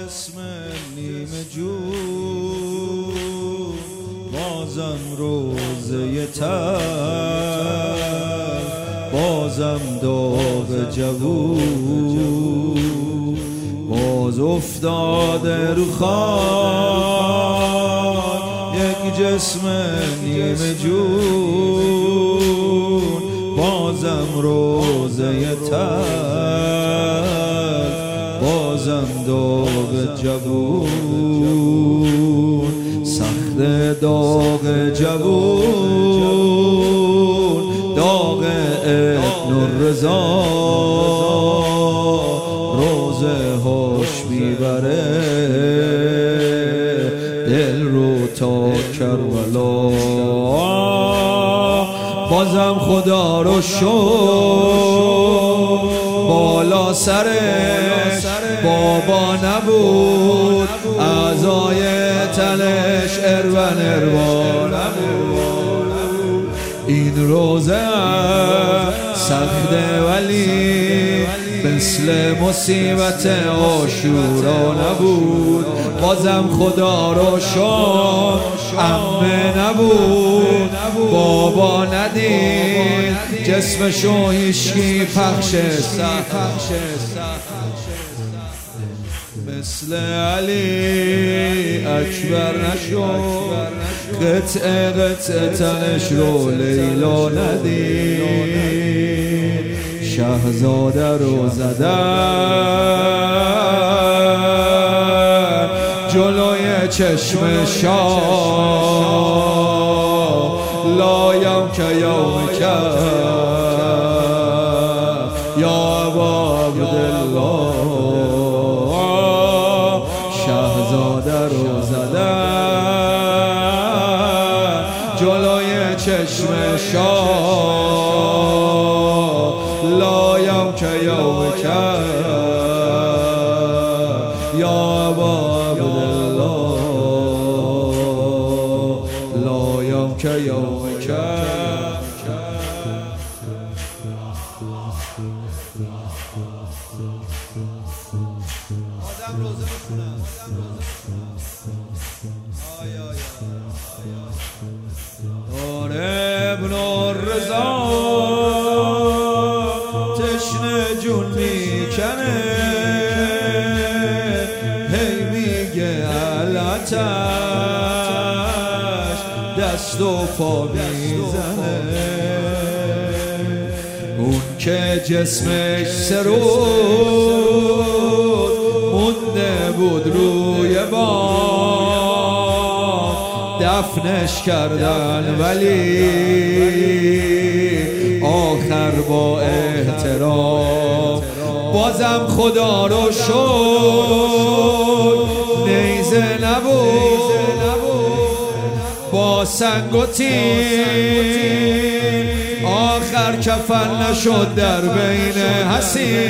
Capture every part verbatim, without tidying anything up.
جسم نیمه جون بازم روزه تر، بازم داغ جوون، باز افتاده رو خاک یک جسم نیمه جون، بازم روزه تر، بازم داغ جوون، سخت داغ جوون، داغ ابن الرضا، روزه هاش میبره دل رو تا کربلا. بازم خدا رو شکر بالا سرش بابا نبود، اعضای تنش اروان اروان نبود. این روزه سخته ولی مثل مصیبت عاشورا نبود. بازم خدا رو شکر عمه نبود، بابا ندید جسمشو هیچکی پخش مثل علی اکبر نشد، قطعه قطعه تنش رو لیلا ندید، شهزاده رو زدن جلوی چشم شاه، لایم که یوم کرد یا ابا عبدالله، شهزاده رو زدن جلوی چشم شاه، لایم که یوم کرد یا ابا عبدالله، لایم که یوم کرد. آدم روزه بخونه، آدم روزه ابن الرضا تشنه جون میکنه، هی میگه علتش دست و پا میزنه. اون که جسمش سه روز مونده بود روی بام، دفنش کردن ولی آخر با احترام. بازم خدا رو شکر نیزه نبود، با سنگ و تیر آخر کفن نشد در بین حسین.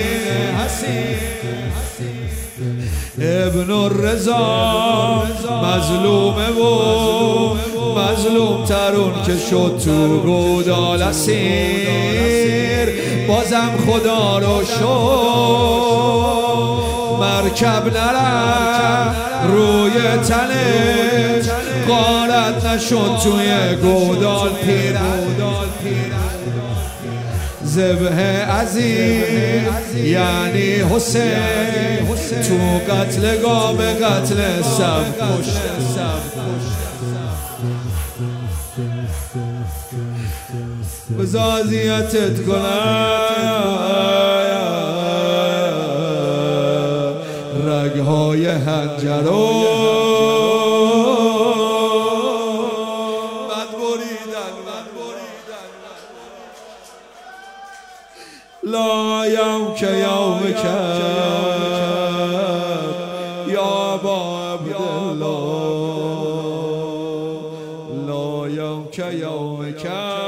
ابن الرضا مظلومه و مظلوم ترون که شد تو گودال اسیر. بازم خدا رو شکر مرکب نرفت روی تنش، غارت نشد توی گودال پیر. ذبح عزیز یعنی حسین تو قتل گام قتل سب کشت. بزازیتت کنم رگهای هنجرو لایم که یوم کرد یا ابا عبدالله، لایم که یوم کرد